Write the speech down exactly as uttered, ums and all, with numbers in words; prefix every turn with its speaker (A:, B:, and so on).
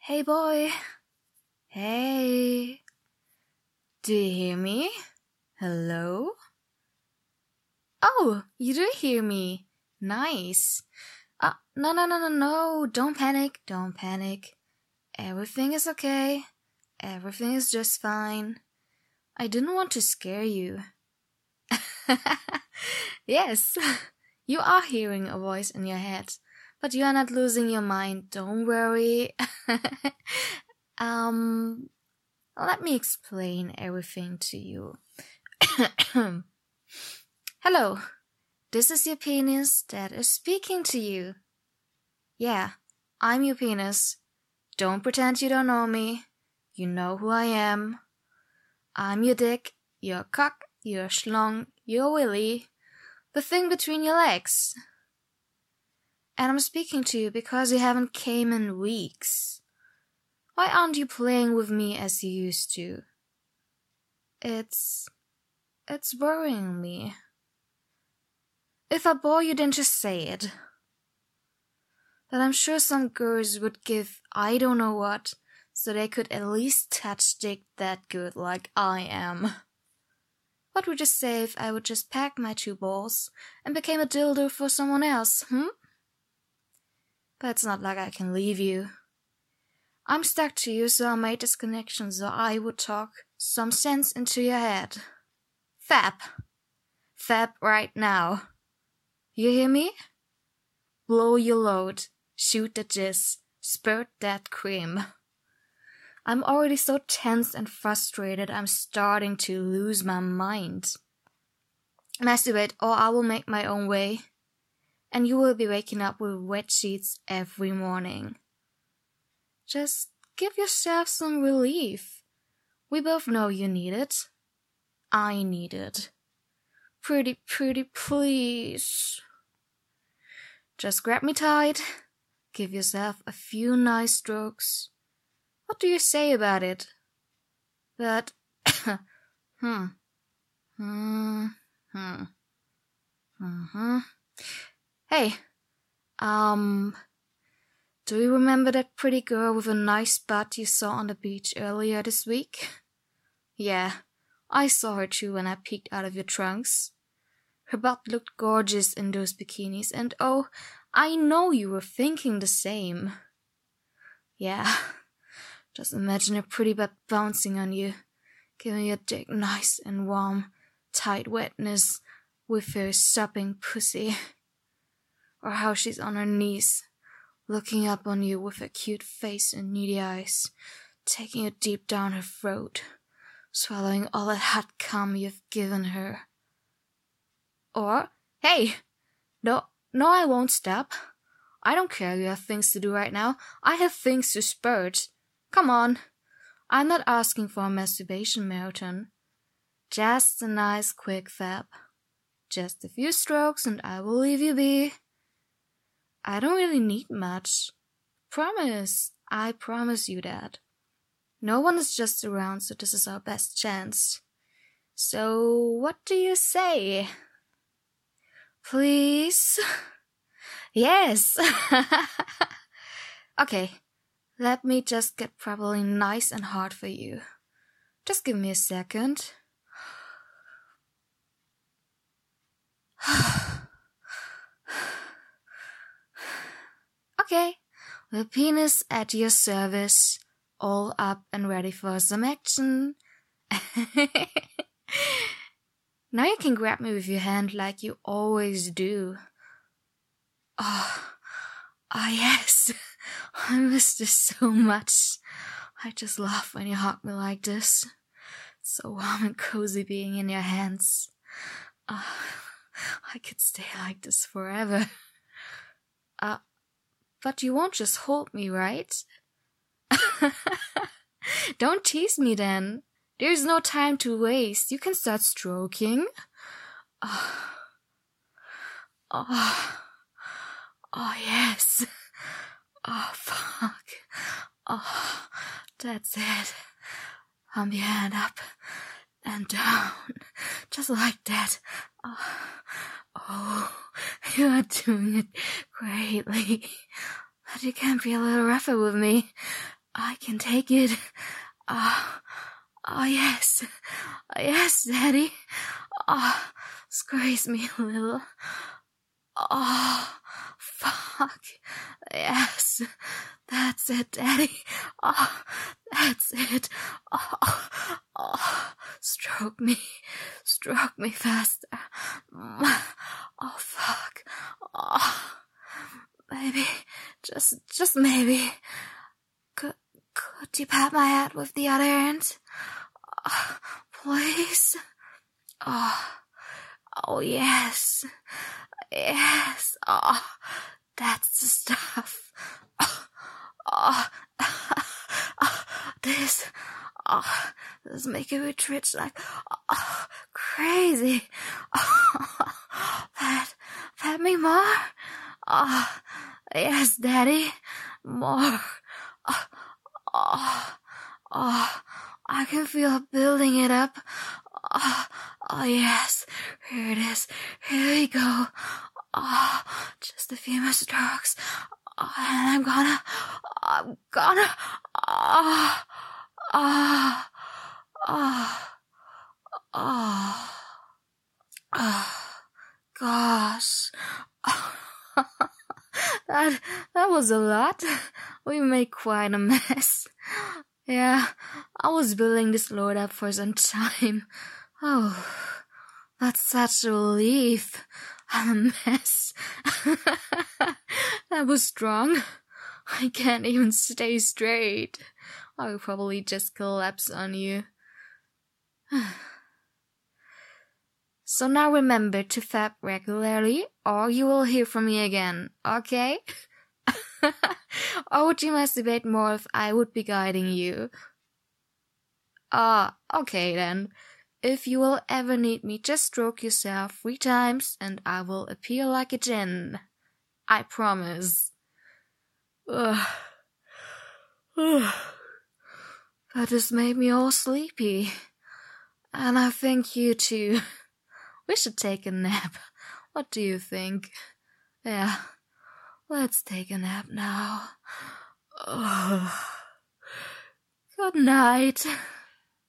A: Hey boy. Hey. Do you hear me? Hello? Oh, you do hear me. Nice. Uh, no, no, no, no, no. Don't panic. Don't panic. Everything is okay. Everything is just fine. I didn't want to scare you. Yes, you are hearing a voice in your head, but you are not losing your mind. Don't worry. um, let me explain everything to you. Hello, this is your penis that is speaking to you. Yeah, I'm your penis. Don't pretend you don't know me. You know who I am. I'm your dick, your cock, your schlong, your willy, the thing between your legs. And I'm speaking to you because you haven't came in weeks. Why aren't you playing with me as you used to? It's... it's worrying me. If I bore you, then just say it. But I'm sure some girls would give I don't know what, so they could at least touch dick that good like I am. What would you say if I would just pack my two balls and became a dildo for someone else, hmm? But it's not like I can leave you. I'm stuck to you, so I made this connection so I would talk some sense into your head. Fap. Fap right now. You hear me? Blow your load. Shoot the jizz. Spurt that cream. I'm already so tense and frustrated I'm starting to lose my mind. Masturbate or I will make my own way. And you will be waking up with wet sheets every morning. Just give yourself some relief. We both know you need it. I need it. Pretty, pretty please. Just grab me tight. Give yourself a few nice strokes. What do you say about it? But, hmm, hmm, hmm, hmm. Hey, um, do you remember that pretty girl with a nice butt you saw on the beach earlier this week? Yeah, I saw her too when I peeked out of your trunks. Her butt looked gorgeous in those bikinis, and oh, I know you were thinking the same. Yeah. Just imagine a pretty butt bouncing on you, giving your dick nice and warm, tight wetness with her sopping pussy. Or how she's on her knees, looking up on you with her cute face and needy eyes, taking you deep down her throat, swallowing all that hot cum you've given her. Or, hey, no, no, I won't stop. I don't care you have things to do right now. I have things to spurt. Come on, I'm not asking for a masturbation marathon. Just a nice quick fap. Just a few strokes and I will leave you be. I don't really need much. Promise, I promise you that. No one is just around, so this is our best chance. So, what do you say? Please? Yes! Okay. Let me just get properly nice and hard for you. Just give me a second. Okay, the penis at your service, all up and ready for some action. Now you can grab me with your hand like you always do. Oh, ah yes. I miss this so much. I just love when you hug me like this. It's so warm and cozy being in your hands. Uh, I could stay like this forever. Uh, but you won't just hold me, right? Don't tease me then. There's no time to waste. You can start stroking. Oh, oh, oh yes. Oh, fuck. Oh, that's it. Arm your hand up and down. Just like that. Oh, oh, you are doing it greatly. But you can be a little rougher with me. I can take it. Ah, oh, oh, yes. Oh, yes, Daddy. Ah, oh, squeeze me a little. Oh, fuck. Yes. That's it, Daddy. Oh, that's it. Oh, oh, stroke me. Stroke me faster. Oh, fuck. Oh, maybe. Just, just maybe. Could, could you pat my head with the other hand? Oh, please? Oh, oh, yes. Yes. Oh, that's the stuff. Oh, oh, oh this, oh, this making me twitch like, oh, crazy. Oh, pat, pat me more. Oh, yes, Daddy, more. Oh, oh, oh, I can feel building it up. Oh, oh yes, here it is. Here we go. Oh, just a few more strokes. Oh, and I'm gonna, I'm gonna, oh, oh, oh, oh, oh, gosh. Oh, that, that was a lot. We made quite a mess. Yeah, I was building this load up for some time. Oh, that's such a relief. I'm a mess. That was strong. I can't even stay straight. I will probably just collapse on you. So now remember to fab regularly, or you will hear from me again, okay? Or would you masturbate more if I would be guiding you? Ah, okay then. If you will ever need me, just stroke yourself three times and I will appear like a djinn. I promise. Ugh. Ugh. That just made me all sleepy. And I think you too. We should take a nap. What do you think? Yeah, let's take a nap now. Ugh. Good night.